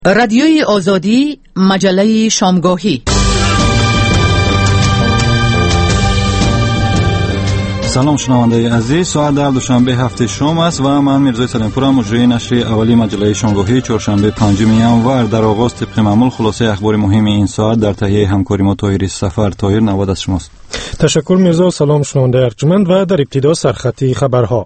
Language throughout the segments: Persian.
رادیوی آزادی، مجله شامگاهی. سلام شنونده عزیز، ساعت در دوشنبه هفته شام است و من میرزای سلیمپور مجری نشر اولی مجله شامگاهی چهارشنبه 5 ینور در آغاز طبق معمول خلاصه اخبار مهم این ساعت در تهیه همکاری ما طاهر سفر. طاهر، نوبت از شماست. تشکر میرزا. سلام شنونده ارجمند و در ابتدا سرخطی خبرها.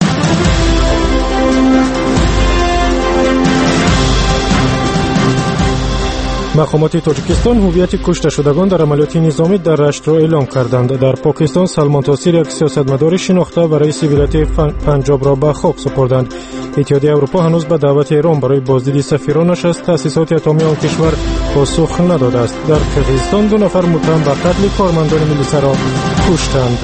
مقامات تاجیکستان هویت کشته شدگان در عملیات نظامی در رشت را اعلام کردند. در پاکستان سلمان تاثیر یک سیاستمدار شناخته و رئیس ولایت پنجاب را به خاک سپردند. اتحادیه اروپا هنوز به دعوت ایران برای بازدید سفیرانش از تأسیسات اتمی آن کشور پاسخ نداده است. در قرقیزستان 2 نفر متهم به قتل کارمندان ملیسا را کشتند.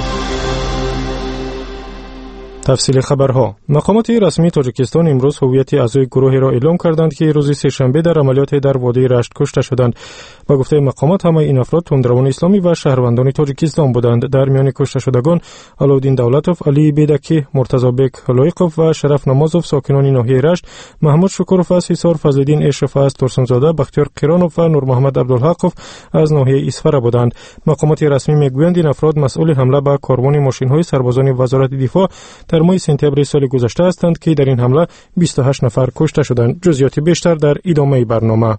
تفصیل خبرها. مقامات رسمی تاجیکستان امروز هویت اعضای گروهی را اعلام کردند که روز سه‌شنبه در عملیات در وادی رشت کشته شدند. با گفته مقامات همه این افراد تندروان اسلامی و شهروندان تاجیکستان بودند. در میان کشته شدگان علودین دولتوف، علی بیدکی، مرتضی بیگ هلایقوف و شرف نمازوف ساکنان ناحیه رشت، محمود شکروف از حصار، فضل‌الدین اشرف از ترسنزاده، بختیار قیرانوف و نور محمد عبدالحقوف از ناحیه اسفره بودند. مقامات رسمی میگویند این افراد مسئول حمله به کاروان ماشین‌های سربازان وزارت دفاع در ماه سپتامبر سال گذشته هستند که در این حمله 28 نفر کشته شدند. جزئیات بیشتر در ادامه برنامه.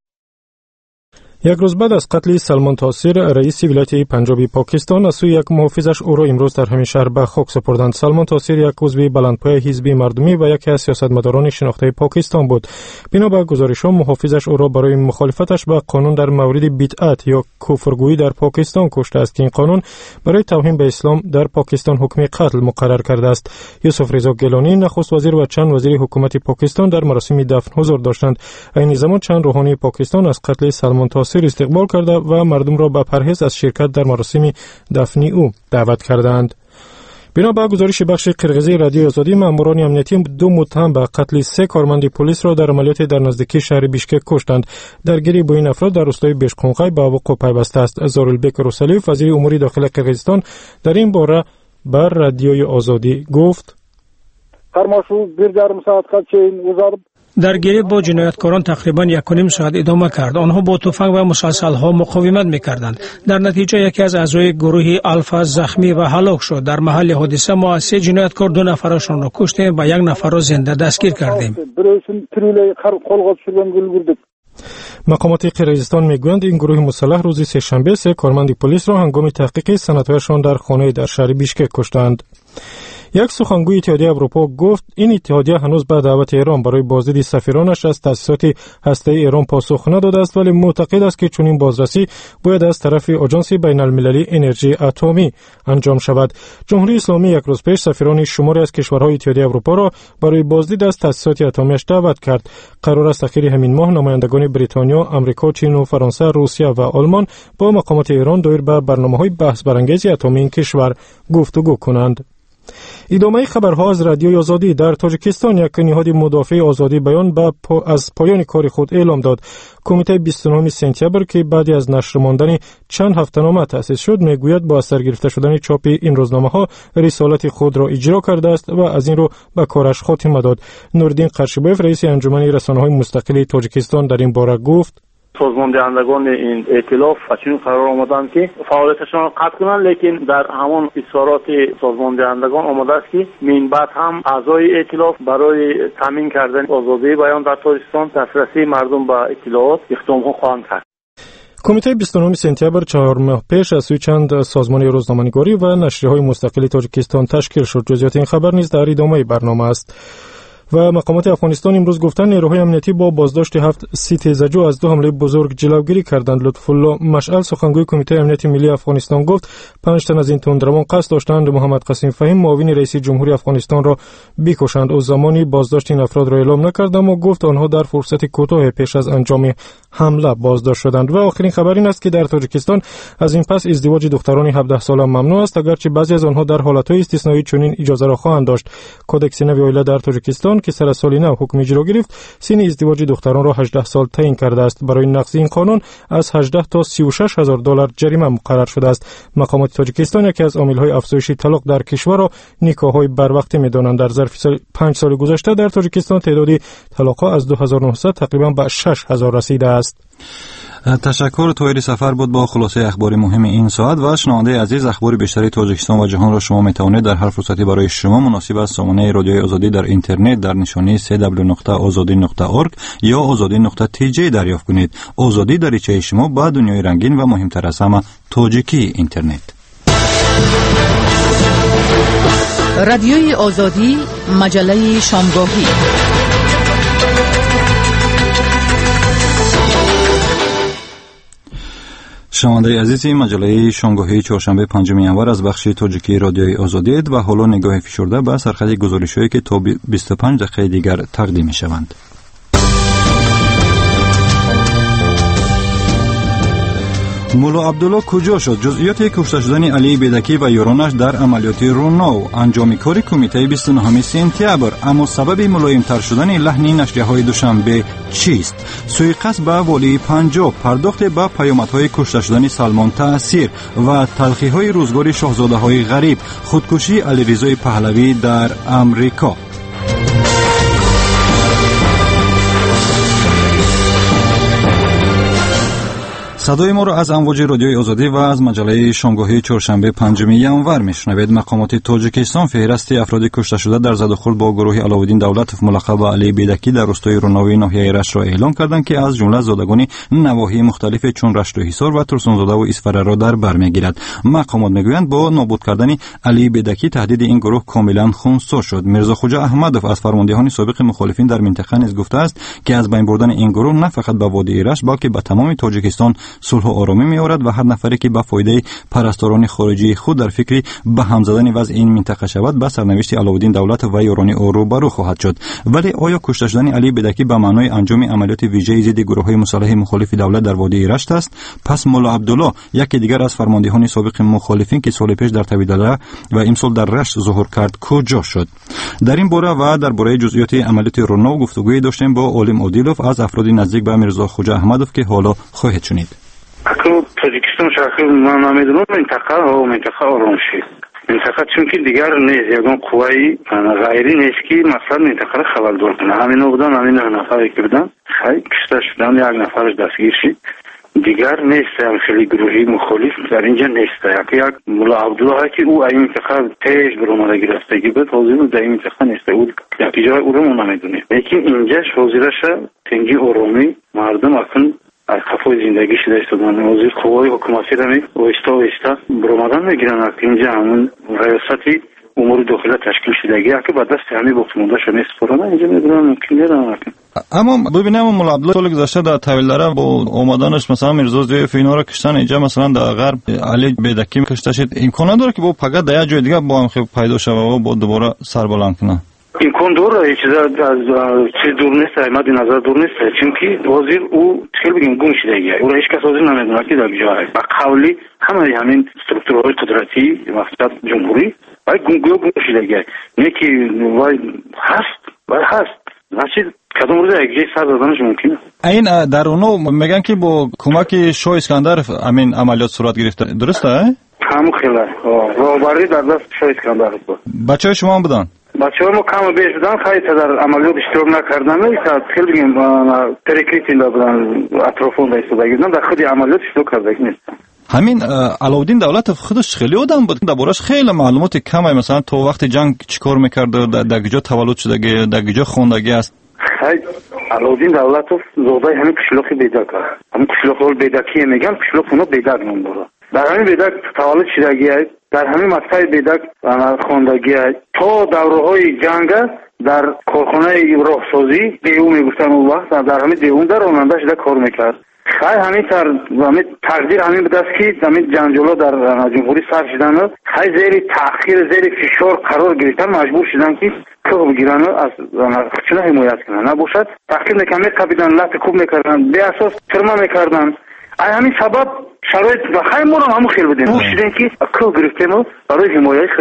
یک روز بعد از قتل سلمان تاثیر رئیس ولایت پنجابی پاکستان از سوی یک محافظش، او را امروز در همین شهر به خاک سپردند. سلمان تاثیر یک عضو بلندپایه حزب مردمی و یکی از سیاستمداران شناخته پاکستان بود. بنا به گزارش‌ها محافظش او را برای مخالفتش به قانون در مورد بدعت یا کفرگویی در پاکستان کشته است که این قانون برای توهین به اسلام در پاکستان حکم قتل مقرر کرده است. یوسف رضا گیلانی نخست وزیر و چند وزیر حکومت پاکستان در مراسم دفن حضور داشتند. این زمان چند روحانی پاکستان از قتل سلمان تاثیر استقبال کرده و مردم را به پرهیز از شرکت در مراسم دفن او دعوت کردند. بنا به گزارش بخش قرقیزی رادیو آزادی، ماموران امنیتی 2 متهم به قتل 3 کارمند پلیس را در عملیات در نزدیکی شهر بیشکک کشتند. درگیری با این افراد در روستای بیشقونقای به وقوع پیوسته است. زارالبک روسلیف، وزیر امور داخلی قرقیزستان، در این باره بر رادیوی آزادی گفت: درگیری با جنایتکاران تقریباً 1.5 ساعت ادامه کرد. آنها با تفنگ و مسلسل‌ها مقاومت می‌کردند. در نتیجه یکی از اعضای گروه الفا زخمی و هلاک شد. در محل حادثه ما از 3 جنایتکار 2 نفرشان را کشتیم و 1 نفر را زنده دستگیر کردیم. مقامات قرقیزستان میگویند این گروه مسلح روز سه‌شنبه 3 کارمند پلیس را هنگام تحقیق سندهایشان در خانه در شهر بیشکک کشتند. یک سخنگوی اتحادیه اروپا گفت این اتحادیه هنوز به دعوت ایران برای بازدید سفیرانش از تأسیسات هسته‌ای ایران پاسخ نداده است، ولی معتقد است که چنین بازرسی باید از طرف آژانس بین‌المللی انرژی اتمی انجام شود. جمهوری اسلامی یک روز پیش سفیران شماری از کشورهای اتحادیه اروپا را برای بازدید از تأسیسات اتمیش دعوت کرد. قرار است اخیر همین ماه نمایندگان بریتانیا، آمریکا، چین و فرانسه، روسیه و آلمان با مقامات ایران دایر به برنامه‌های بحث برانگیز اتمی این کشور گفتگو کنند. ادامه خبرها از رادیوی آزادی. در تاجیکستان یک نهاد مدافع آزادی بیان از پایان کار خود اعلام داد. کمیته 29 سپتامبر که بعد از نشر ماندن چند هفته‌نامه تأسیس شد، میگوید با اثر گرفته شدن چاپ این روزنامه‌ها رسالت خود را اجرا کرده است و از این رو به کارش خاتمه داد. نوردین قرشیبایف، رئیس انجمن رسانه‌های مستقل تاجیکستان، در این باره گفت: سازمان دهندگان این ائتلاف چنین قرار آمدند که فعالیتشان را قطع کنند، لیکن در همان اصرارات سازمان دهندگان آمده است که من بعد هم اعضای ائتلاف برای تامین کردن آزادی بیان در تاجیکستان دسترسی مردم به اطلاعات اقدام‌ها خواهند کرد. کمیته 29 سپتامبر 4 ماه پیش از سوی چند سازمان روزنامه‌نگاری و نشریه‌های مستقل تاجیکستان تشکیل شد. جزئیات این خبر نیز در ادامه برنامه است. و مقامات افغانستان امروز گفتند نیروهای امنیتی با بازداشت 7 تیزجو از 2 حمله بزرگ جلوگیری کردند. لطف الله مشعل، سخنگوی کمیته امنیت ملی افغانستان، گفت 5 تن از این تندروان قصد داشتند محمد قاسم فهیم، معاون رئیس جمهوری افغانستان، را بکشند. او زمانی بازداشت این افراد را اعلام نکرد، اما گفت آنها در فرصت کوتاه پیش از انجام حمله بازداشت شدند. و آخرین خبر این است که در تاجیکستان از این پس ازدواج دختران 17 ساله ممنوع است، اگرچه بعضی از آنها در حالت‌های استثنایی چنین اجازه را خواهند داشت. کدکس نوی عائله در تاجیکستان تاجیکستان که سر سال نو حکم اجرا گرفت سن ازدواج دختران را 18 سال تعیین کرده است. برای نقض این قانون از 18 تا 36,000 دلار جریمه مقرر شده است. مقامات تاجیکستان یکی از عامل‌های افزایش طلاق در کشور را نکاح‌های بروقتی می‌دانند. در ظرف 5 سال گذشته در تاجیکستان تعداد طلاق‌ها از 2900 تقریبا به 6000 رسیده است. تشکر. طاهر سفر بود با خلاصه اخبار مهم این ساعت. و شنونده عزیز، اخبار بیشتری تاجیکستان و جهان را شما میتوانید در هر فرصتی برای شما مناسب از سامانه رادیوی آزادی در اینترنت در نشانی www.azadi.org یا azadi.tj دریافت کنید. آزادی دریچه شما با دنیای رنگین و مهمتر از همه تاجیکی اینترنت. رادیوی آزادی، مجله شامگاهی. شنونده عزیز، مجله شامگاهی چهارشنبه 5 ینور از بخش تاجیکی رادیوی آزادی و حالا نگاه فشرده به سرخط گزارش‌هایی که تا 25 دقیقه دیگر تقدیم می‌شوند. مولا عبدالله کجا شد؟ جزئیات کشته شدن علی بیدکی و یارانش در عملیات رونو، انجام کار کمیته 29 سپتامبر، اما سبب ملایم‌تر شدن لحن نشریه‌های دوشنبه چیست؟ سوءقصد به والی پنجاب، پرداخت به پیامدهای کشته شدن سلمان تأثیر و تلخی‌های روزگار شاهزاده‌های غریب، خودکشی علیرضا پهلوی در امریکا. صدای ما را از امواج رادیوی آزادی و از مجله شامگاهی چهارشنبه 5 ینور میشنوید. مقامات تاجیکستان فهرست افراد کشته شده در زد و خورد با گروه علاءالدین دولتوف ملقب به علی بیدکی در روستای رونوی ناحیه رشت را اعلام کردند که از جمله زادگان نواحی مختلف چون رشت و حصار و ترسانزاده و اسفره را در بر میگیرد. مقامات میگویند با نابود کردن علی بیدکی تهدید این گروه کاملا خنثی شد. میرزا خوجا احمدوف از فرماندهان سابق مخالفین در منطقه نیز گفته است که از بین بردن این گروه نه فقط به وادی رشت بلکه به تمام تاجیکستان صلح و آرامی می‌آورد و هر نفری که به فایده پرستاران خارجی خود در فکر به هم زدن وضع این منطقه شود به سرنوشت علاءالدین دولت و یاران او روبرو خواهد شد. ولی آیا کشته شدن علی بیدکی به معنای انجام عملیات ویژه ضد گروه‌های مسلح مخالف دولت در وادی رشت است؟ پس مولا عبدالله یکی دیگر از فرماندهان سابق مخالفین که سال پیش در تویدله و امسال در رشت ظهور کرد کجا شد؟ در این باره و درباره جزئیات عملیات رونو گفتگوی داشتیم با عالم عادیلوف از افراد نزدیک به میرزا خوجا احمدوف که حالا خواهید شنید. تاجیکستان شرقی من نمیدونم منطقه آرام شد. منطقه چون که دیگر نیست، یکان قوای غیری نیست که مثلا منطقه را خبردار کنه. همین بودن، همین نفری که بودن خیلی کشته شدن، یک نفرش دستگیر شد. دیگر نیست، خیلی گروهی مخالف در اینجا نیست. یک مولا عبدالله که او این منطقه پیش برآمده گرفتگی بود، حاضر در این منطقه نیست. او یک جای او رو نمیدونه. لیکن اینجاش حاضرش تنگی آرامی مردم اصلا از خفای زندگی شده استادن. وزیر قوای حکومتی را ویستا برآمدن میگیرن که اینجا همون ریاستی امور داخلی تشکیل شدگی که بعد دست همه باقیمانده شده میسپرن اینجا میدونن ممکن نیست. اما ببینیم مولا عبدالله سال گذشته در طویلدره با اومدنش مثلا میرزا زویف اینا را کشتن، اینجا مثلا در غرب علی بیدکی کشته شد. امکان داره که با فقط در یک جای دیگه با هم پیدا شوه و با دوباره سر بلند کنه؟ امکان داره، چیز از چیز دور نیست، مد نظر دور نیست. چون که وزیر او خیلی بگیم گم شدگی او را هیچ کس حاضر نمیدونه که در جای و قولی همین استرکتورهای قدرتی مقصد جمهوری و گم شدگی نه که وای هست نشید کدام روز یک جای سر دادنش ممکنه. این در اونو میگن که با کمک شاه اسکندر همین عملیات صورت گرفته، درسته؟ همون خیلی راهبری در دست شاه اسکندر بود. بچه‌های شما هم بودن؟ بچه‌ها ما کم بیش بودن، خیلی در عملیات اشتراک نکردن، خیلی بگیم ترکیتی بودن، اطرافون ایستادگیدن، در خود عملیات اشتراک کرده نیستن. همین علاءالدین دولتوف خودش خیلی آدم بود، دربارش خیلی معلومات کمه، مثلا تو وقت جنگ چیکار میکرد، در کجا تولد شده، در کجا خوندگی است. خیلی علاءالدین دولتوف زاده همین قشلاق بیدک است. همین قشلاق بیدکی میگن، قشلاق اونا بیدک نام داره. در همین بیدک تولد شدگی است، در همین مقطع بیدک خوندگی است. تا دوره‌های جنگ در کارخانه راهسازی دیو میگفتن اون وقت در همین دیو در راننده شده کار میکرد. خیلی همین تقدیر همین به دست که همین جنجالا در جمهوری سر شدن، خیلی زیر تأخیر زیر فشار قرار گرفتن، مجبور شدن که کوه بگیرن از چنه حمایت کنن، نباشد تأخیر نکمی قبیدن، لط کوب میکردن، به اساس ترمه میکردن. همین سبب شرایط و خیلی ما رو همون خیلی بدیم شدن که کوه گرفتیم برای حمایت خودمون.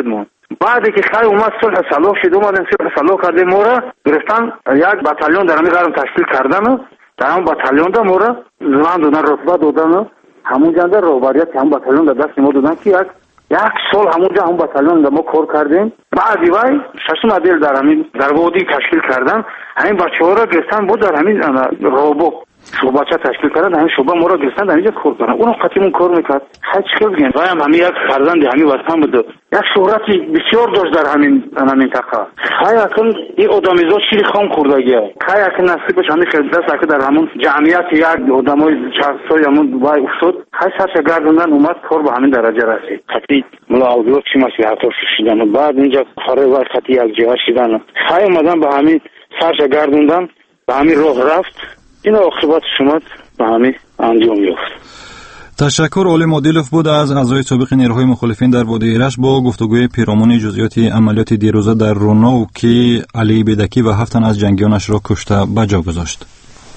بعدی که خیلی اومد صلح صلاح شد اومدن صلح صلاح کردیم ما را گرفتن یک باتالون در همین قرم تشکیل کردن در همون باتالون دا ما را زمان دادن رتبه دادن همونجا در رهبریت هم باتالون در دست ما دادن که یک سال همونجا هم باتالون دا ما کار کردیم. بعدی وای ششم عدل در همین در وادی تشکیل کردن همین بچه‌ها را گرفتن بود در همین روبو شعبه‌چه تشکیل کردن همین شعبه ما را گرفتن در اینجا کار کردن اونو قطعیمون کار میکرد خیلی چیکار بگیم وای همین یک فرزند همین وطن بود یک شهرتی بسیار داشت در همین منطقه خیلی اکنون این آدمیزا چیزی خام خوردگیه خیلی اکنون نصیبش همین خدمت که در همون جمعیت یک آدمای چهارسای همون وای افتاد خیلی سرش گردوندن اومد کار به همین درجه رسید خطی ملا آویو چی مسئله حتی شدن بعد اینجا خاره وای خطی یک جهه شدن خیلی اومدن به همین سرش گردوندن به همین راه رفت این عاقبت شما به همین انجام یافت. تشکر علی مدیلوف بود از اعضای سابق نیروهای مخالفین در وادی ایرج با گفتگوی پیرامون جزئیات عملیات دیروزه در رونو که علی بیدکی و 7 تن از جنگیانش را کشته به جا گذاشت.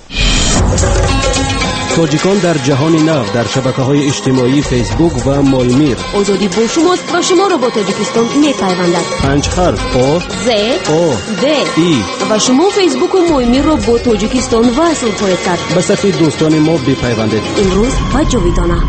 تاجیکان در جهان نو در شبکه‌های اجتماعی فیسبوک و مایمیر آزادی با شماست و شما را با تاجیکستان می‌پیوندد. 5 حرف آ ز او د ای و شما فیسبوک و مایمیر را با تاجیکستان وصل خواهید کرد. به صفحه دوستان ما بپیوندید. امروز و جاویدانه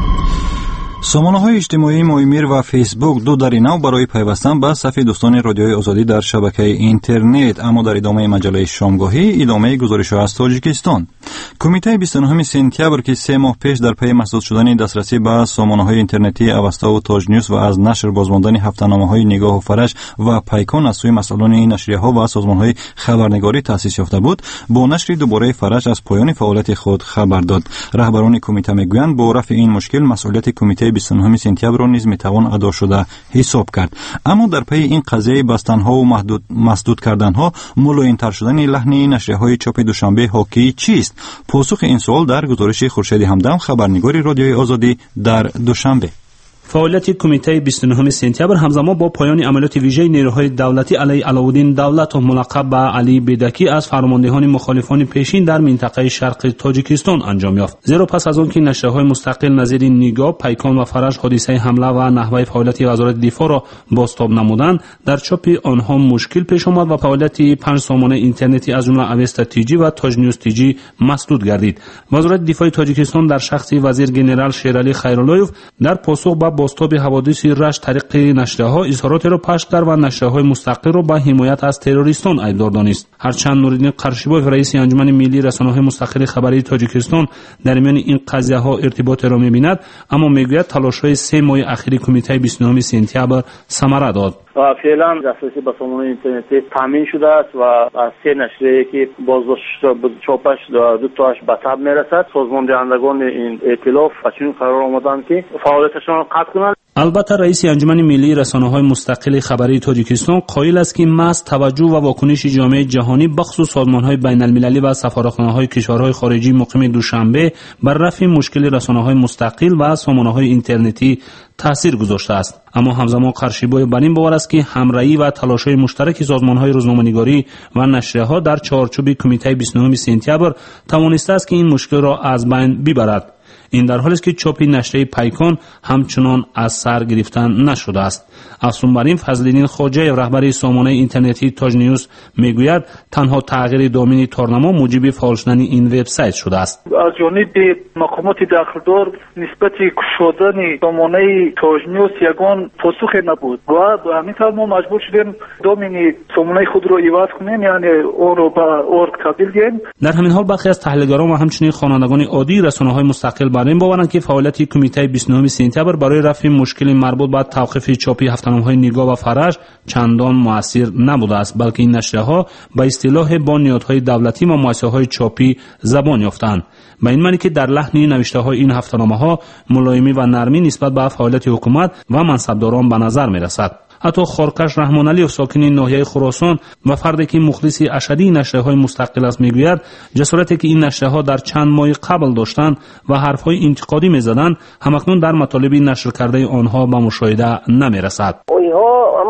سامانه‌های اجتماعی مایمیر و فیسبوک دو دری نو برای پیوستن به صفحه دوستان رادیوی آزادی در شبکه اینترنت. اما در ادامه مجله شامگاهی ادامه گزارش‌ها از تاجیکستان. کمیته 29 سپتامبر که 3 ماه پیش در پی مسدود شدن دسترسی به سامانه‌های اینترنتی اوستا و تاج نیوز و از نشر بازماندن هفته‌نامه‌های نگاه و فرج و پیکان از سوی مسئولان نشریه‌ها و سازمان‌های خبرنگاری تأسیس یافته بود، با نشر دوباره فرج از پایان فعالیت خود خبر داد. رهبران کمیته میگویند با رفع این مشکل مسئولیت کمیته 29 سپتامبر را نیز میتوان ادا شده حساب کرد. اما در پی این قضیه بستن‌ها و مسدود کردن‌ها ملایم‌تر شدن لحن نشریه‌های چاپ دوشنبه حاکی چیست؟ پاسخ این سوال در گزارش خورشید همدم خبرنگار رادیوی آزادی در دوشنبه. فعالیت کمیته 29 سپتامبر همزمان با پایان عملیات ویژه نیروهای دولتی علیه علاءالدین دولتوف ملقب به علی بیدکی از فرماندهان مخالفان پیشین در منطقه شرق تاجیکستان انجام یافت. زیرا پس از آن که نشریه‌های مستقل نظیر نگاه، پیکان و فرج حادثه حمله و نحوه فعالیت وزارت دفاع را بازتاب نمودند، در چاپ آنها مشکل پیش آمد و فعالیت 5 سامانه اینترنتی از جمله اوستا تیجی و تاج نیوز تیجی مسدود گردید. وزارت دفاع تاجیکستان در شخص وزیر گنرال شیرعلی خیرالله‌یوف در پاسخ به بازتاب حوادث رشت طریق نشریه‌ها اظهارات را پخش کرد و نشریه‌های مستقل را به حمایت از تروریستان ایدار دانست. هرچند نورالدین قرشیباف رئیس انجمن ملی رسانه‌های مستقل خبری تاجیکستان در میان این قضیه‌ها ارتباط را می‌بیند، اما میگوید تلاش‌های 3 ماه اخیر کمیته 29 سپتامبر ثمره داد. و فعلا دسترسی به سامانه اینترنتی تامین شده است و از 3 نشریه که بازداشت چاپش 2 تاش به تب میرسد. سازماندهندگان این ائتلاف چنین قرار آمدند که فعالیتشان را قطع کنند. البته رئیس انجمن ملی رسانه‌های مستقل خبری تاجیکستان قائل است که محض توجه و واکنش جامعه جهانی بخصوص سازمان‌های بین‌المللی و سفارتخانه‌های کشورهای خارجی مقیم دوشنبه بر رفع مشکل رسانه‌های مستقل و سامانه‌های اینترنتی تاثیر گذاشته است. اما همزمان قرشیباف بر این باور است که همراهی و تلاش‌های مشترک سازمان‌های روزنامه‌نگاری و نشریه‌ها در چارچوب کمیته 29 سپتامبر توانسته است که این مشکل را از بین ببرد. این در حالی است که چاپ نشریه پیکان همچنان از سر گرفتن نشده است. افزون بر این فضل‌الدین خواجه رهبر سامانه اینترنتی تاج نیوز میگوید تنها تغییر دامین تارنما موجب فعال شدن این وبسایت شده است. از جانب مقامات داخلدار نسبت گشودن سامانه تاج نیوز یگان پاسخ نبود و به همین طور ما مجبور شدیم دامین سامانه خود را عوض کنیم، یعنی اون رو به ارگ تبدیل کنیم. در همین حال برخی از تحلیلگران و همچنین خوانندگان عادی رسانه‌های مستقل بر این باورند که فعالیت کمیته 29 سپتامبر برای رفع مشکل مربوط به توقیف چاپی هفته‌نامه‌های نگاه و فرج چندان مؤثر نبوده است، بلکه این نشریه‌ها به اصطلاح با نهادهای دولتی و مؤسسه‌های چاپی زبان یافتند. به این معنی که در لحن نوشته‌های این هفته‌نامه‌ها ملایمی و نرمی نسبت به فعالیت حکومت و منصبداران به نظر می‌رسد. حتی خارکش رحمانعلی ساکن ناحیه خراسان و فردی که مخلص اشدی نشریه‌های مستقل است میگوید جسارتی که این نشریه‌ها در چند ماه قبل داشتند و حرف‌های انتقادی می‌زدند همکنون در مطالب نشر کرده آنها به مشاهده نمی‌رسد. اینها همونطور ما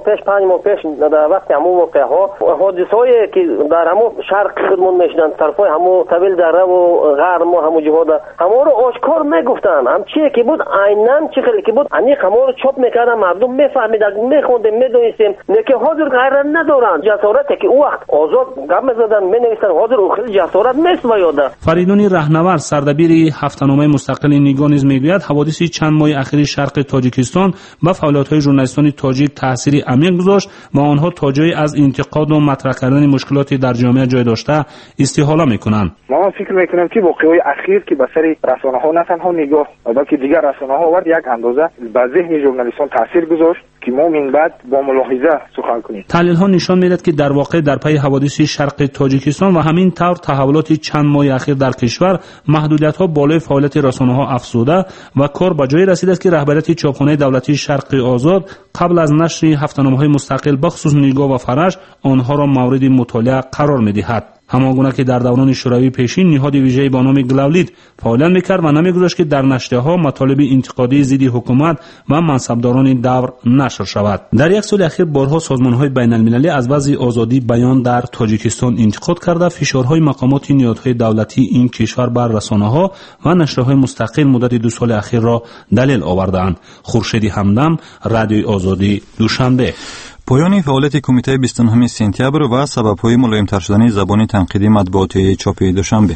پیش 5 ماه پیش در وقت همون واقعه ها حادثه‌ای که در همون شرق خودمون میشدن طرفای همون طویل دره و غرب و همون جهاد همون رو آشکار میگفتن هم چیه که بود عیناً چه خیلی که بود انیق همون رو چاپ میکردن مردم میفهمیدن میخوندن میدونستیم که حاضر غیر ندارن جسارتی که او وقت آزاد گپ میزدن مینوشتن حاضر او خیلی جسارت نیست و یاده. فریدون رهنورد سردبیر هفته‌نامه مستقل نیگا نیز میگوید حوادث چند ماه اخیر شرق تاجیکستان و فعالیت‌های ژورنالیستان تاجیک تأثیری عمیق گذاشت و آنها تا جایی از انتقاد و مطرح کردن مشکلات در جامعه جای داشته استحاله میکنند. ما فکر میکنم که واقعه‌های اخیر که به سر رسانه‌ها نه تنها نگاه بلکه دیگر رسانه‌ها آورد یک اندازه به ذهن ژورنالیستان تاثیر گذاشت که ما من بعد با ملاحظه سخن کنیم. تحلیل‌ها نشان می‌دهد که در واقع در پی حوادث شرق تاجیکستان و همین طور تحولات چند ماه اخیر در کشور محدودیت‌ها بالای فعالیت رسانه‌ها افزوده و کار به جای رسیده است که رهبریت چاپخانه دولتی شرق آزاد قبل از نشر هفته‌نامه‌های مستقل بخصوص نیگا و فرش آنها را مورد مطالعه قرار می‌دهد. همانگونه که در دوران شوروی پیشین نهاد ویژه‌ای با نام گلاولید فعالیت می‌کرد و نمی‌گذاشت که در نشریه‌ها مطالب انتقادی ضد حکومت و منصبداران دور نشر شود. در یک سال اخیر بارها سازمان‌های بین‌المللی از وضع آزادی بیان در تاجیکستان انتقاد کرده فشارهای مقامات نهادهای دولتی این کشور بر رسانه‌ها و نشریه‌های مستقل مدت 2 سال اخیر را دلیل آورده‌اند. خورشید همدم، رادیوی آزادی، دوشنبه. پایان فعالیت کمیته 29 سپتامبر و سبب‌های ملایم‌تر شدن زبان تنقیدی مطبوعاتی چاپی دوشنبه.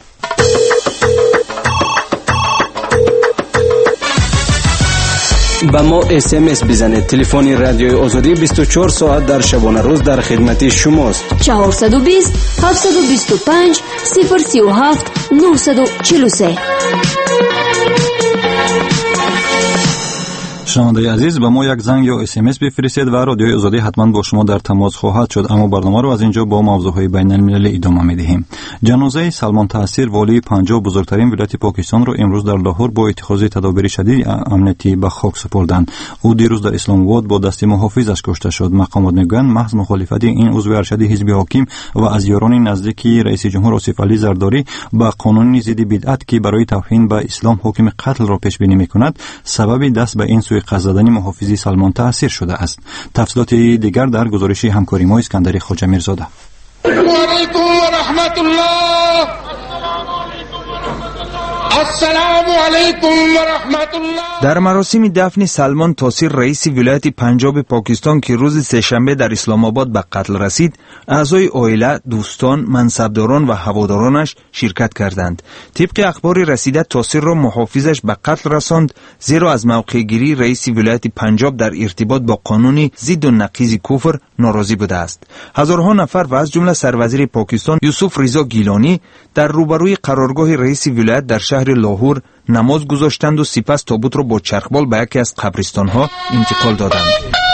با ما SMS بزنید. تلفن رادیوی آزادی 24 ساعت در شبانه روز در خدمت شماست. 420 725 037 943. شنونده عزیز به ما یک زنگ یا SMS بفرستید و رادیوی آزادی حتما با شما در تماس خواهد شد. اما برنامه رو از اینجا با موضوعهای بین المللی ادامه میدهیم. جنازه سلمان تاثیر والی پنجاب بزرگترین ولایت پاکستان را امروز در لاهور با اتخاذ تدابیر شدید امنیتی به خاک سپردند. او دیروز در اسلام آباد با دست محافظش کشته شد. مقامات میگویند محض مخالفت این عضو ارشد حزب حاکم و از یاران نزدیک رئیس جمهور آصف علی زرداری با قانون ضد بدعت که برای توهین به اسلام حکم قتل را پیش بینی میکند سبب دست به این سوء قصد زدن محافظ سلمان تاثیر شده است. تفصیلات دیگر در گزارش همکاری ما اسکندر خواجه میرزاده. و علیکم و رحمت الله. السلام علیکم و رحمت الله. در مراسم دفن سلمان تاثیر رئیس ولایت پنجاب پاکستان که روز سه‌شنبه در اسلام آباد به قتل رسید، اعضای عائله، دوستان، منصبداران و هوادارانش شرکت کردند. طبق اخبار رسیده تاثیر را محافظش به قتل رساند زیرا از موقع گیری رئیس ولایت پنجاب در ارتباط با قانون ضد و نقیض کفر ناراضی بوده است. هزارها نفر و از جمله سروزیر پاکستان یوسف رضا گیلانی در روبروی قرارگاه رئیس ولایت در شهر لاهور نماز گذاشتند و سپس تابوت را با چرخبال به یکی از قبرستان‌ها انتقال دادند.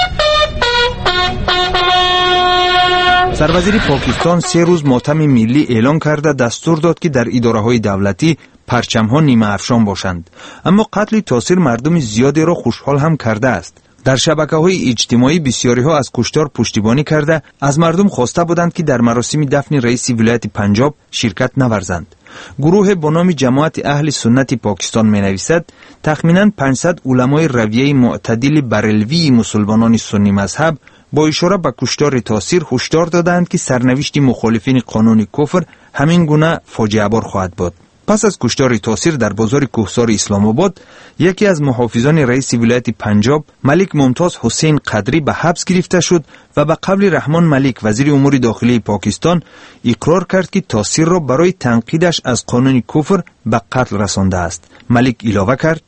سروزیر پاکستان 3 روز ماتم ملی اعلان کرده دستور داد که در اداره‌های دولتی پرچم‌ها نیمه افشان باشند. اما قتل تاثیر مردم زیادی را خوشحال هم کرده است. در شبکه‌های اجتماعی بسیاری‌ها از کشتار پشتیبانی کرده از مردم خواسته بودند که در مراسم دفن رئیس ولایت پنجاب شرکت نورزند. گروه با نام جماعت اهل سنت پاکستان می‌نویسد تخمیناً 500 علمای رویه معتدل بریلوی مسلمانان سنی مذهب با اشاره به کشتار تاثیر هشدار دادند که سرنوشت مخالفین قانون کفر همین گونه فاجعه بار خواهد بود. پس از کشتار تاثیر در بازار کوهسار اسلام آباد، یکی از محافظان رئیس ولایت پنجاب ملک ممتاز حسین قدری به حبس گرفته شد و به قول رحمان ملیک وزیر امور داخلی پاکستان اقرار کرد که تاثیر را برای تنقیدش از قانون کفر به قتل رسانده است. ملیک علاوه کرد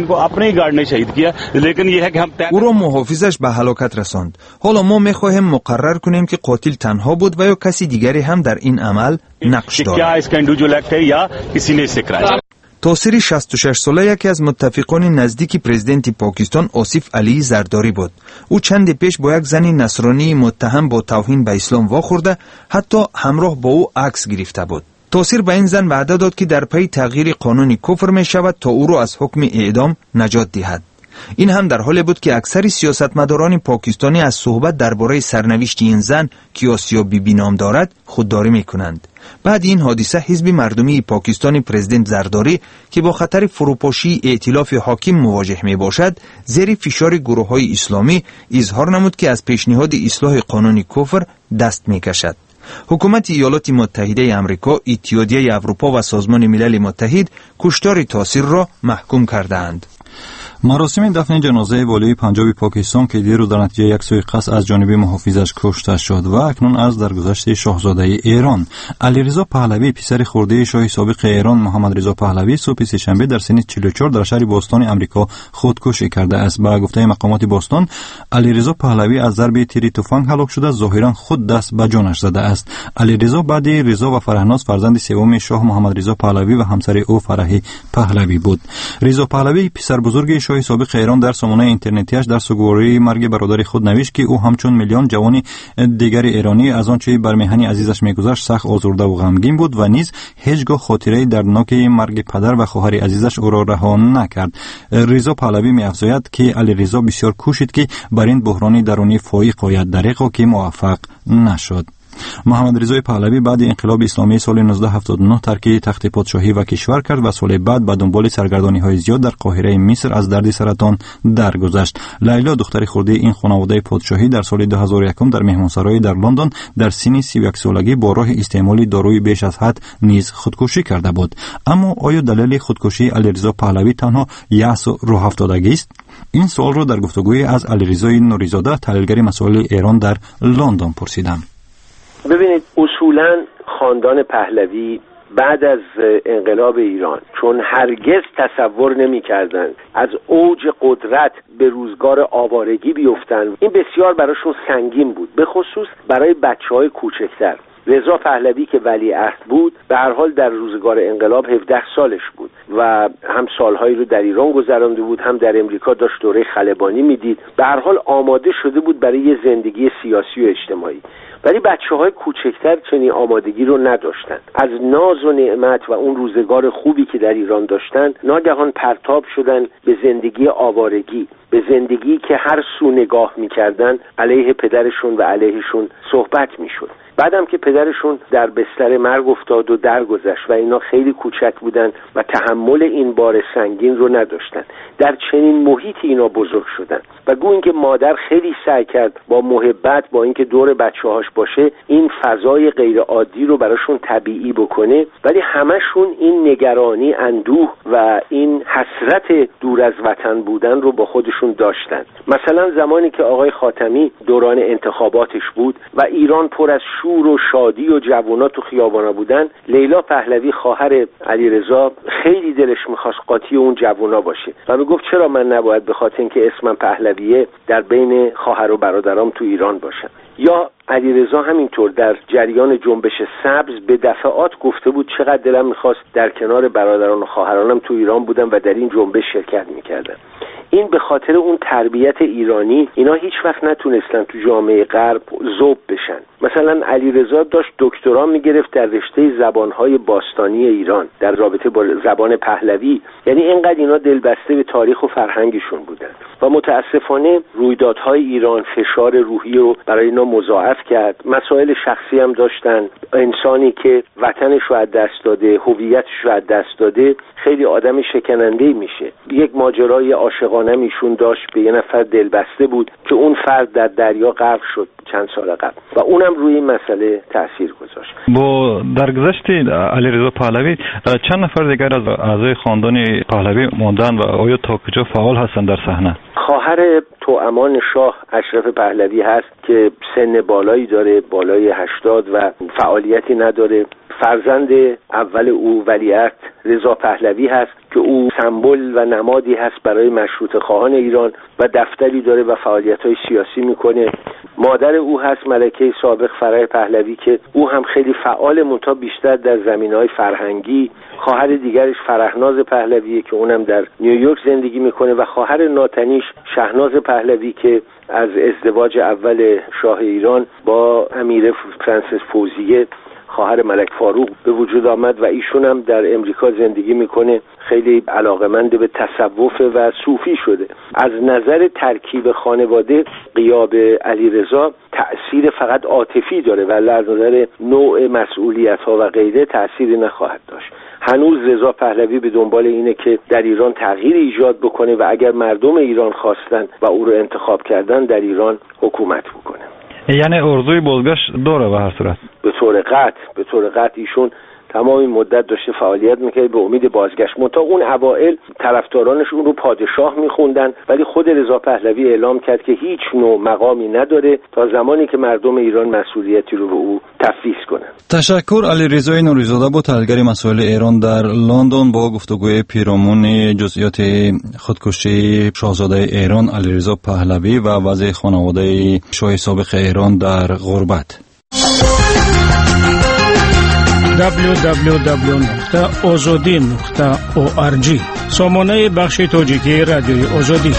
او را محافظش به هلاکت رساند. حالا ما می‌خواهیم مقرر کنیم که قاتل تنها بود و یا کسی دیگری هم در این عمل نقش دارد. تاثیر 66 ساله یکی از متفقان نزدیک پرزیدنت پاکستان آصف علی زرداری بود. او چند پیش با یک زن نصرانی متهم با توهین به اسلام واخورده حتی همراه با او عکس گرفته بود. تاثیر به این زن وعده داد که در پی تغییر قانون کفر می شود تا او را از حکم اعدام نجات دهد. این هم در حالی بود که اکثر سیاستمداران پاکستانی از صحبت درباره سرنوشت این زن که آسیا بیبی نام دارد خودداری میکنند. بعد این حادثه حزب مردمی پاکستانی پرزیدنت زرداری که با خطر فروپاشی ائتلاف حاکم مواجه می باشد، زیر فشار گروه‌های اسلامی اظهار نمود که از پیشنهاد اصلاح قانون کفر دست می کشد. حکومت ایالات متحده آمریکا، اتحادیه اروپا و سازمان ملل متحد کشتار تاثیر را محکوم کردند. مراسم دفن جنازه والی پنجاب پاکستان که دیروز در نتیجه یک سوءقصد از جانب محافظش کشته شد و اکنون از درگذشت شاهزاده ایران علیرضا پهلوی پسر خورده شاه سابق ایران محمد رضا پهلوی صبح سه‌شنبه در سن 44 در شهر بوستون آمریکا خودکشی کرده است. با گفته مقامات بوستون، علیرضا پهلوی از ضرب تیر تفنگ هلاک شده، ظاهرا خود دست به جانش زده است. علیرضا بعد رضا و فرهناز فرزند سوم شاه محمد رضا پهلوی و همسر او فرح پهلوی بود. رضا پهلوی پسر بزرگ شاه سابق ایران در سامانه اینترنتیش در سوگواری مرگ برادر خود نوشت که او همچون میلیون جوان دیگر ایرانی از آنچه بر میهن عزیزش میگذشت سخت آزرده و غمگین بود و نیز هیچگاه خاطره دردناک مرگ پدر و خواهر عزیزش او را رها نکرد. رضا پهلوی می‌افزاید که علیرضا بسیار کوشید که بر این بحران درونی فائق آید، در حقیقت که موفق نشد. محمد رضا پهلوی بعد انقلاب اسلامی سال 1979 ترک تخت پادشاهی و کشور کرد و سال بعد به دنبال سرگردانی‌های زیاد در قاهره مصر از درد سرطان درگذشت. لیلا دختر خرده این خانواده پادشاهی در سال 2001 در مهمانسرای در لندن در سن 31 سالگی با راه استعمال داروی بیش از حد نیز خودکشی کرده بود. اما آیا دلیل خودکشی علیرضا پهلوی تنها یأس و راه افتادگی است؟ این سوال را در گفتگوی از علیرضا نوری‌زاده تحلیلگر مسائل ایران در لندن پرسیدم. ببینید، اصولاً خاندان پهلوی بعد از انقلاب ایران چون هرگز تصور نمی‌کردند از اوج قدرت به روزگار آوارگی بیفتن، این بسیار براشون سنگین بود، به خصوص برای بچه‌های کوچکتر. رضا پهلوی که ولیعهد بود به هر حال در روزگار انقلاب 17 سالش بود و هم سالهایی رو در ایران گذرانده بود، هم در امریکا داشت دوره خلبانی میدید. به هر حال آماده شده بود برای یه زندگی سیاسی و اجتماعی، ولی بچه‌های کوچکتر چنین آمادگی رو نداشتن. از ناز و نعمت و اون روزگار خوبی که در ایران داشتن ناگهان پرتاب شدن به زندگی آوارگی، به زندگی که هر سو نگاه می‌کردن علیه پدرشون و علیهشون صحبت می‌شد. بعدم که پدرشون در بستر مرگ افتاد و درگذشت و اینا خیلی کوچک بودن و تحمل این بار سنگین رو نداشتن، در چنین محیطی اینا بزرگ شدن و گویا اینکه مادر خیلی سعی کرد با محبت، با اینکه دور بچه‌هاش باشه، این فضای غیر عادی رو براشون طبیعی بکنه، ولی همشون این نگرانی، اندوه و این حسرت دور از وطن بودن رو با خودشون داشتن. مثلا زمانی که آقای خاتمی دوران انتخاباتش بود و ایران پر از شور و شادی و جوونا تو خیابانا بودن، لیلا پهلوی خواهر علیرضا خیلی دلش می‌خواست قاطی اون جوونا باشه و میگفت چرا من نباید به خاطر اینکه اسمم پهلویه در بین خواهر و برادرام تو ایران باشم. یا علیرضا همینطور در جریان جنبش سبز به دفعات گفته بود چقدر دلم می‌خواست در کنار برادران و خواهرانم تو ایران بودم و در این جنبش شرکت می‌کردم. این به خاطر اون تربیت ایرانی اینا هیچ وقت نتونستن تو جامعه غرب ذوب بشن. مثلا علیرضا داشت دکترا میگرفت در رشته زبانهای باستانی ایران در رابطه با زبان پهلوی، یعنی اینقدر اینا دلبسته به تاریخ و فرهنگشون بودن و متاسفانه رویدادهای ایران فشار روحی رو برای اینا مضاعف کرد. مسائل شخصی هم داشتن. انسانی که وطنش رو از دست داده، هویتش رو از دست داده، خیلی آدم شکننده میشه. یک ماجرای عاشقانه میشون داشت، به یه نفر دلبسته بود که اون فرد در دریا غرق شد چند سال قبل و اونم روی این مسئله تأثیر گذاشت. با درگذشت علیرضا پهلوی چند نفر دیگر از اعضای خاندان پهلوی ماندن و آیا تا کجا فعال هستند در صحنه؟ خواهر توامان شاه اشرف پهلوی هست که سن بالایی داره، بالای 80 و فعالیتی نداره. فرزند اول او ولیعهد رضا پهلوی هست که او سمبل و نمادی هست برای مشروطه خواهان ایران و دفتری داره و فعالیت‌های سیاسی میکنه. مادر او هست ملکه سابق فرح پهلوی که او هم خیلی فعال، منتها بیشتر در زمینه‌های فرهنگی. خواهر دیگرش فرهناز پهلویه که اونم در نیویورک زندگی میکنه و خواهر ناتنیش شهناز پهلوی که از ازدواج اول شاه ایران با امیر فرانسیس فوزیه خواهر ملک فاروق به وجود آمد و ایشون هم در امریکا زندگی میکنه. خیلی علاقه‌مند به تصوف و صوفی شده. از نظر ترکیب خانواده غیاب علیرضا تأثیر فقط عاطفی داره و از نظر نوع مسئولیت‌ها و غیره تأثیری نخواهد داشت. هنوز رضا پهلوی به دنبال اینه که در ایران تغییر ایجاد بکنه و اگر مردم ایران خواستن و او رو انتخاب کردن در ایران حکومت بکنه. یعنی ارزوی بازگشت داره به هر صورت؟ به طور قطع ایشون تمام این مدت داشته فعالیت میکرد به امید بازگشت. منتها اون اوائل طرفدارانش اون رو پادشاه میخوندن، ولی خود رضا پهلوی اعلام کرد که هیچ نوع مقامی نداره تا زمانی که مردم ایران مسئولیتی رو به او تفویض کنن. تشکر. علیرضا نوری‌زاده بود، تحلیلگر مسائل ایران در لندن، با گفتگوی پیرامون جزئیات خودکشی شاهزاده ایران علیرضا پهلوی و وضع خانواده شاه سابق ایران در غربت. www.azadi.org سامانه بخش تاجیکی رادیوی آزادی.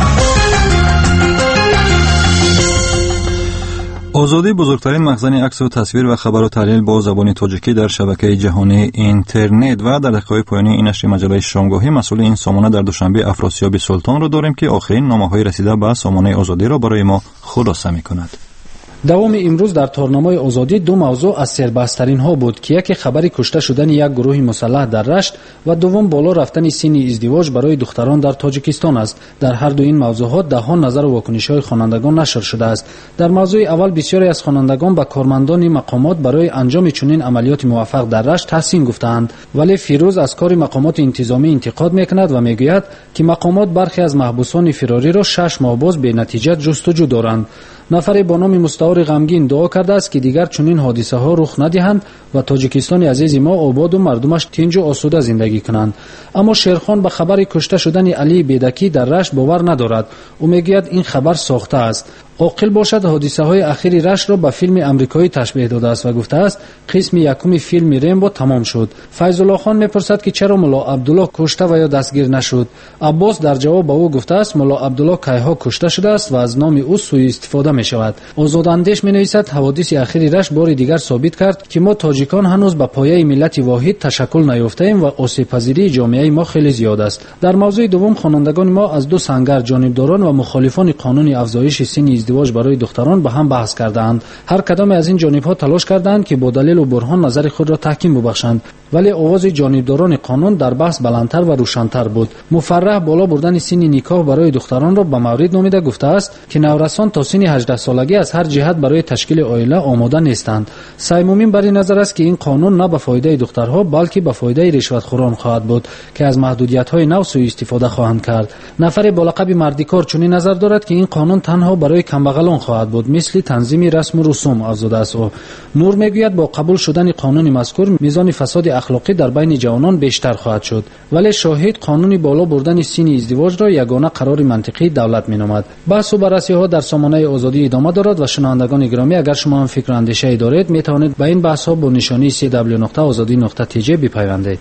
آزادی بزرگترین مخزن عکس و تصویر و خبر و تحلیل با زبان تاجیکی در شبکه جهانی اینترنت. و در دقایق پایانی این نشر مجله شامگاهی مسئول این سامانه در دوشنبه افراسیاب سلطان رو داریم که آخرین نامه‌های رسیده به سامانه آزادی را برای ما خلاصه می‌کند. دوام امروز در تارنامه آزادی دو موضوع از سربسترین ها بود که یکی خبری کشته شدن یک گروه مسلح در رشت و دوم بالا رفتن سن ازدواج برای دختران در تاجیکستان است. در هر دو این موضوعات دهان نظر و واکنش‌های خوانندگان نشر شده است. در موضوع اول بسیاری از خوانندگان به کارمندان مقامات برای انجام چنین عملیات موفق در رشت تحسین گفتند، ولی فیروز از کار مقامات انتظامی انتقاد میکند و میگوید که مقامات برخی از محبوسان فراری را 6 ماه باز به نتیجه جستجو دارند. نفری با نام مستعار غمگین دعا کرده است که دیگر چنین حادثه ها رخ ندهند و تاجیکستان عزیز ما آباد و مردمش تنج و آسوده زندگی کنند. اما شیرخان به خبر کشته شدن علی بیدکی در رشت باور ندارد. او میگوید این خبر ساخته است. عاقل باشد حادثه های اخیر رشت را به فیلم امریکایی تشبیه داده است و گفته است قسم یکم فیلم رمبو تمام شد. فیض الله خان میپرسد که چرا ملا عبدالله کشته و یا دستگیر نشد. عباس در جواب به او گفته است ملا عبدالله کیها کشته شده است و از نام او سوء استفاده می شود. آزاداندیش می نویسد حوادث اخیر رشت بار دیگر ثابت کرد که ما تاجیکان هنوز به پایه ملت واحد تشکل نیافته‌ایم و آسیب پذیری جامعه ما خیلی زیاد است. در موضوع دوم خوانندگان ما از دو سنگر جانبداران و مخالفان قانون افزایش سن ازدواج برای دختران به هم بحث کردند. هر کدام از این جانب‌ها تلاش کردند که با دلیل و برهان نظر خود را تحکیم ببخشند، ولی آواز جانبداران قانون در بحث بلندتر و روشن‌تر بود. مفرح بالا بردن سن نکاح برای دختران را به مورد نامیده گفته است که نورسان تا سن 18 سالگی از هر جهت برای تشکیل عائله آماده نیستند. سیمومین بر این نظر است که این قانون نه به فایده دخترها بلکه به فایده رشوتخوران خواهد بود که از محدودیت‌های نو سوء استفاده خواهند کرد. نفر با لقب مردیکار چنین نظر دارد که این قانون تنها برای کمبغلان خواهد بود، مثل تنظیم رسم و رسوم افزوده است. نور میگوید با قبول شدن قانون مذکور میزان فساد اخلاقی در بین جوانان بیشتر خواهد شد، ولی شاهد قانونی بالا بردن سن ازدواج را یگانه قرار منطقی دولت مینامد. بحث و بررسی ها در سامانه آزادی ادامه دارد و شنوندگان گرامی اگر شما هم فکر و اندیشه دارید میتوانید به این بحث ها با نشانی cw.azadi.tj بپیوندید.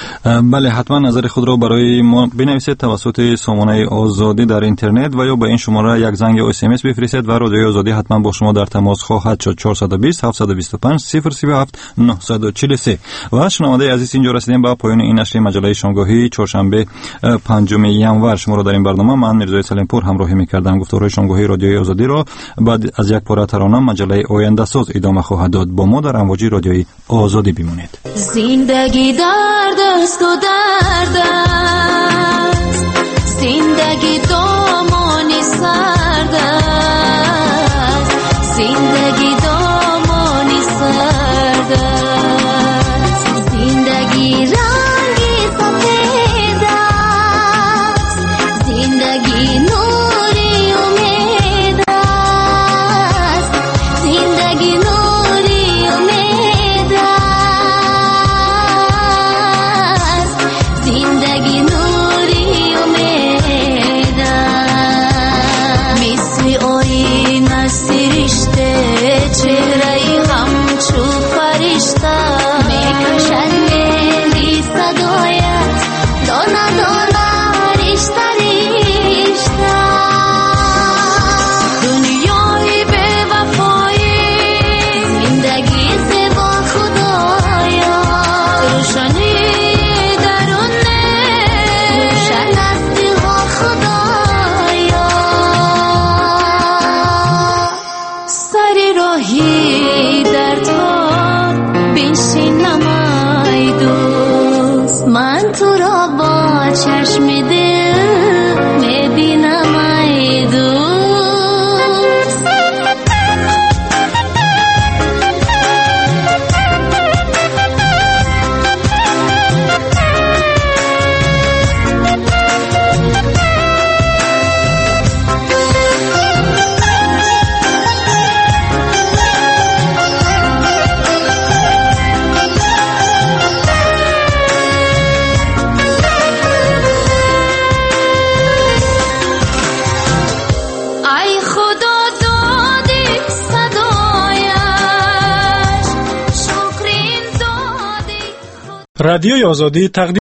بله، حتما نظر خود را برای ما بنویسید توسط سامانه آزادی در اینترنت و یا به این شماره یک زنگ یا SMS بفرستید و رادیوی آزادی حتما با شما در تماس خواهد شد. 420 725 037 943. و شنونده عزیز اینجا رسیدیم به پایان این نشر مجله شامگاهی چهارشنبه 5 ژانویه. شما را در این برنامه من میرزا سلیمپور همراهی می‌کردم. گفتگوهای شامگاهی رادیوی آزادی را بعد از یک پاره ترانه مجله آینده ساز ادامه خواهد داد. با ما در امواج رادیوی آزادی بمانید. زندگی درد است و درد است، زندگی دامانی سرد است، زندگی دامانی سرد است، زندگی رنگی سفید است، زندگی نوری امید است، زندگی نوری امید است. چشم دل میبینم ای دوست. رادیوی آزادی تقدیم